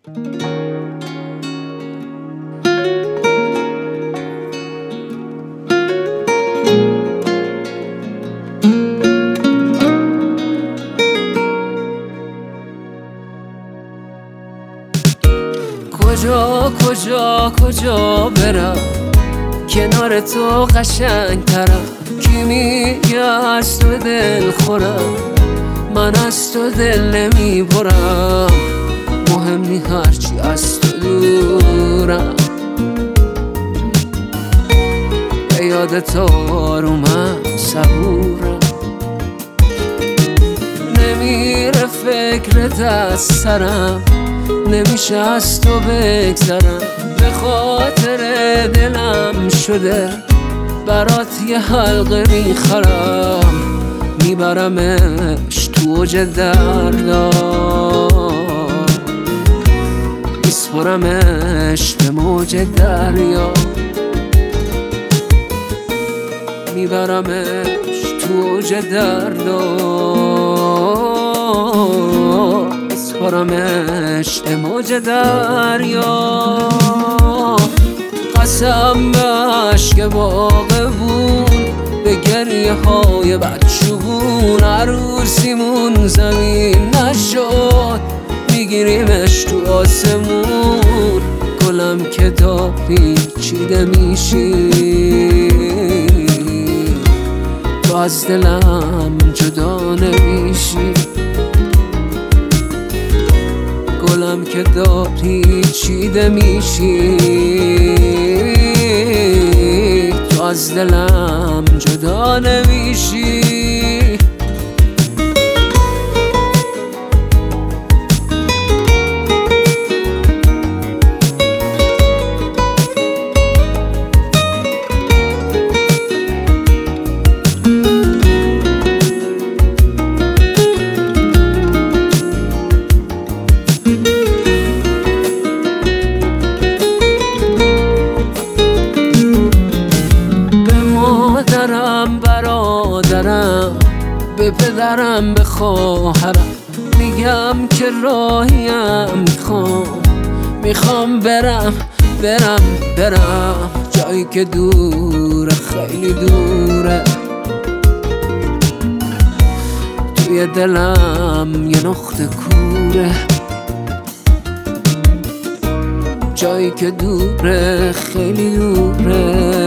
کجا کجا کجا برم کنار تو قشنگ ترم، کی میگه از تو دل خورم، من از تو دل نمی برم، مهم نی هرچی از تو دورم، به یاد تو آرومم صبورم، نمیره فکرت از سرم، نمیشه از تو بگذرم، به خاطر دلم شده برات یه حلقه میخرم، میبرمش تو اوج دردا، میسپرمش به موج دریا، میبرمش تو اوج دردا، میسپرمش به موج دریا. قسم به عشق باغبون، به گریه های بچگون، عروسیمون زمین نشد، میگیریمش تو آسمون، گلم که داری چیده میشی، تو از دلم جدا نمیشی، گلم که داری چیده میشی، تو از دلم جدا نمیشی. برادرم، به پدرم، به خواهرم، میگم که راهیم میخوام برم جایی که دوره، خیلی دوره، توی دلم یه نقطه کوره، جایی که دوره، خیلی دوره،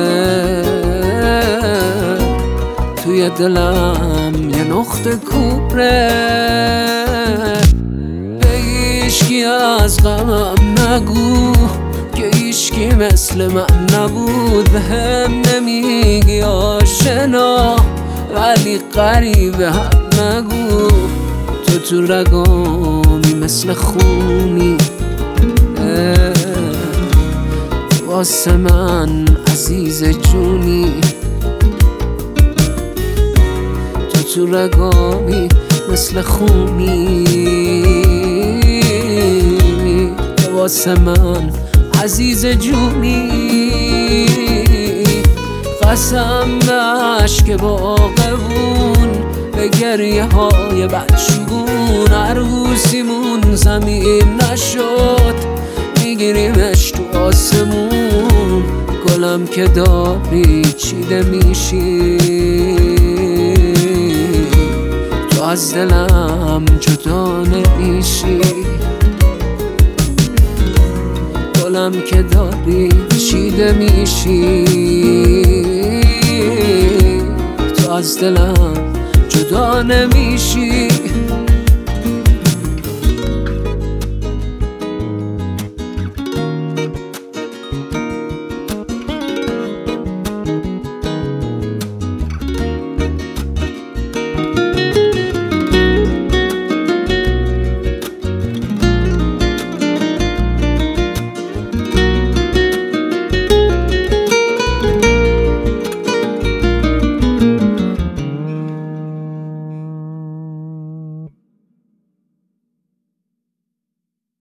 توی دلم یه نقطه کوره، به هیچکی از غمم نگو که هیچکی مثل من نبود، به هم نمیگی آشنا ولی غریبه هم نگو، تو رگامی مثل خونی، واسه من عزیز جونی، تو رگامی مثل خونی، واسه من عزیز جونی. قسم به عشق باغبون، به گریه های بچگون، عروسیمون زمین نشد، میگیریمش تو آسمون، گلم که داری چیده میشی، تو از دلم جدا نمیشی، گلم که داری چیده میشی، تو از دلم جدا نمیشی.